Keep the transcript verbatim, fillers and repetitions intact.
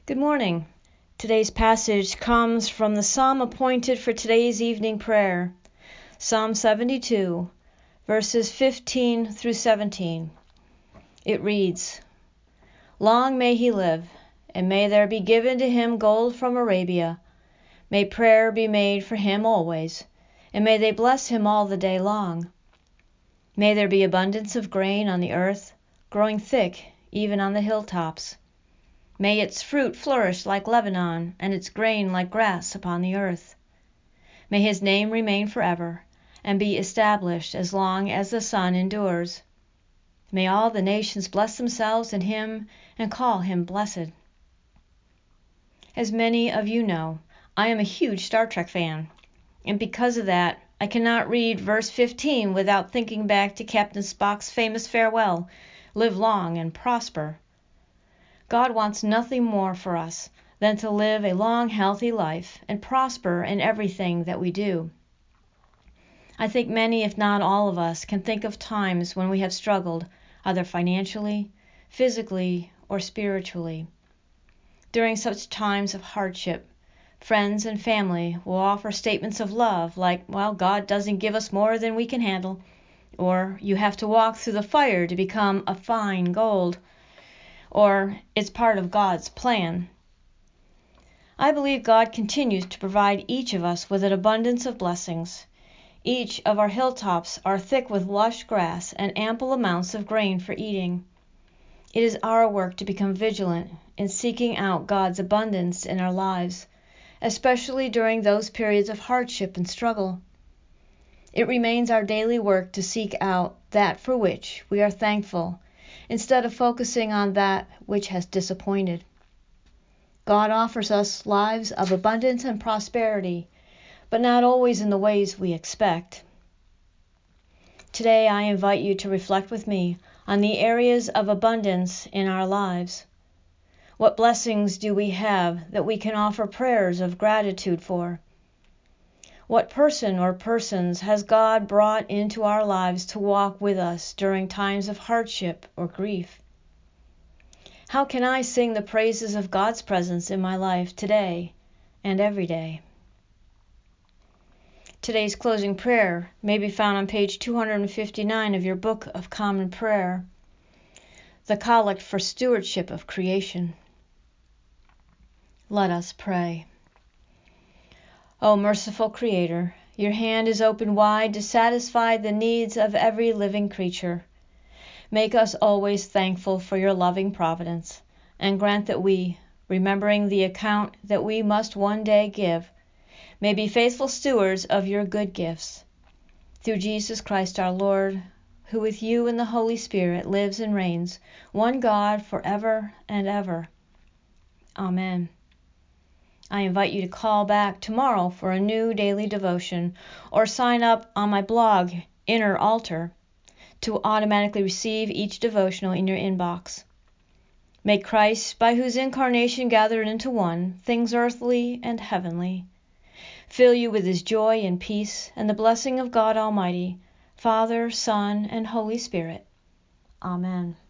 Good morning. Today's passage comes from the psalm appointed for today's evening prayer, Psalm seventy-two, verses fifteen through seventeen. It reads, "Long may he live, and may there be given to him gold from Arabia. May prayer be made for him always, and may they bless him all the day long. May there be abundance of grain on the earth, growing thick even on the hilltops. May its fruit flourish like Lebanon, and its grain like grass upon the earth. May his name remain forever, and be established as long as the sun endures. May all the nations bless themselves in him and call him blessed." As many of you know, I am a huge Star Trek fan, and because of that, I cannot read verse fifteen without thinking back to Captain Spock's famous farewell, "Live long and prosper." God wants nothing more for us than to live a long, healthy life and prosper in everything that we do. I think many, if not all of us, can think of times when we have struggled, either financially, physically, or spiritually. During such times of hardship, friends and family will offer statements of love like, "Well, God doesn't give us more than we can handle," or "You have to walk through the fire to become a fine gold," or "It's part of God's plan." I believe God continues to provide each of us with an abundance of blessings. Each of our hilltops are thick with lush grass and ample amounts of grain for eating. It is our work to become vigilant in seeking out God's abundance in our lives, especially during those periods of hardship and struggle. It remains our daily work to seek out that for which we are thankful, instead of focusing on that which has disappointed. God offers us lives of abundance and prosperity, but not always in the ways we expect. Today I invite you to reflect with me on the areas of abundance in our lives. What blessings do we have that we can offer prayers of gratitude for? What person or persons has God brought into our lives to walk with us during times of hardship or grief? How can I sing the praises of God's presence in my life today and every day? Today's closing prayer may be found on page two hundred fifty-nine of your Book of Common Prayer, the Collect for Stewardship of Creation. Let us pray. O merciful Creator, your hand is open wide to satisfy the needs of every living creature. Make us always thankful for your loving providence, and grant that we, remembering the account that we must one day give, may be faithful stewards of your good gifts. Through Jesus Christ our Lord, who with you and the Holy Spirit lives and reigns, one God forever and ever. Amen. I invite you to call back tomorrow for a new daily devotion, or sign up on my blog, Inner Altar, to automatically receive each devotional in your inbox. May Christ, by whose incarnation gathered into one things earthly and heavenly, fill you with his joy and peace and the blessing of God Almighty, Father, Son, and Holy Spirit. Amen.